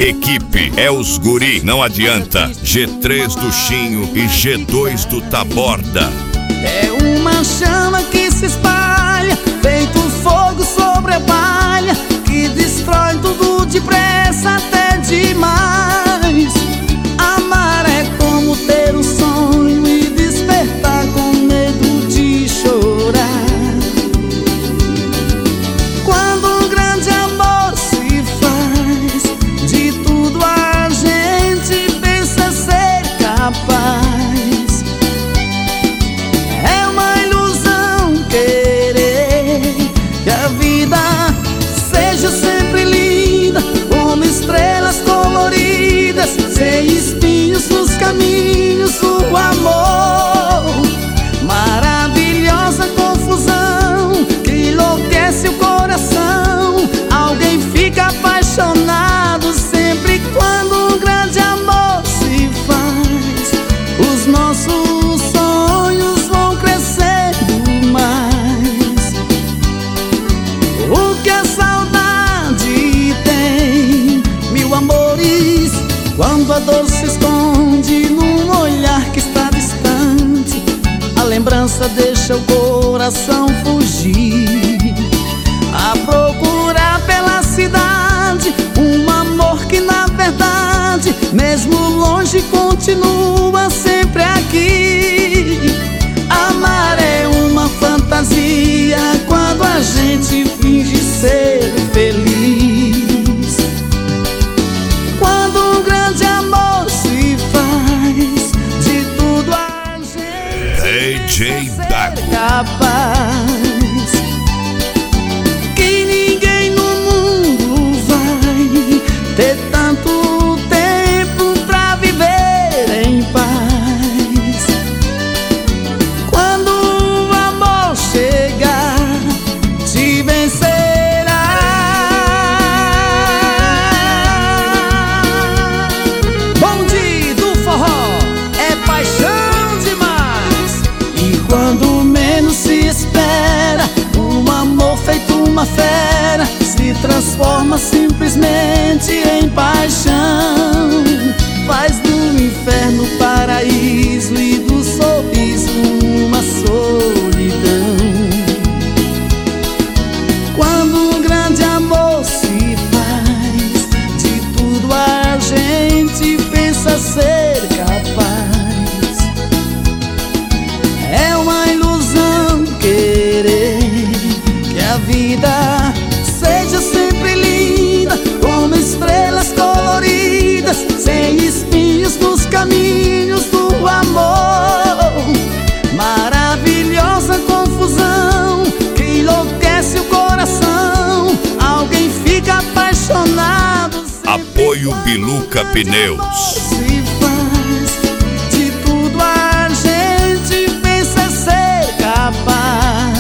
Equipe é os guri, não adianta. G3 do Chinho e G2 do Taborda. É uma chama que se espalha, feito fogo sobre a palha, que destrói tudo depressa até demais. Amar é como ter um sonho e despertar com medo de chorar. Quando um grande amor se faz, de tudo a gente pensa ser capaz. É uma ilusão querer que a vida seja sempre linda, como estrelas coloridas, sem espinhos nos caminhos do amor. Maravilhosa confusão que enlouquece o coração. Alguém fica apaixonado sempre quando um grande amor se faz. Os nossos sonhos vão crescendo mais. O que a saudade tem, mil amores, quando a dor se esconde num olhar que está distante. A lembrança deixa o coração fugir, a procurar pela cidade um amor que na verdade, mesmo longe, continua sempre aqui. Amar é uma fantasia quando a gente finge ser feliz. Quando um grande amor se faz, de tudo a gente DJ ser Dago. capaz. Que ninguém no mundo vai ter tanto tempo pra viver em paz. Quando o amor chegar, te vencerá. Bonde do forró é paixão demais. E quando menos se espera, um amor feito uma fera se transforma simplesmente em paixão. Faz do inferno paraíso e do sorriso uma solidão. Quando um grande amor se faz, de tudo a gente pensa ser capaz. É uma ilusão querer que a vida seja sempre linda, como estrelas coloridas, sem espinhos nos caminhos do amor. Maravilhosa confusão que enlouquece o coração. Alguém fica apaixonado. Apoio Biluca Pneus. Se faz, de tudo a gente pensa ser capaz.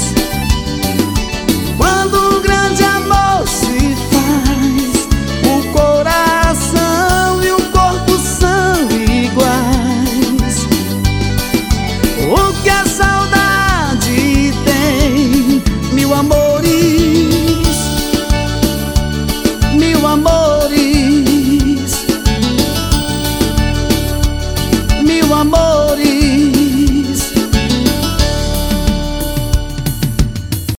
Quando um grande amor se faz, o coração e o corpo são iguais. O que a saudade tem, mil amores, mil amores, mil amores.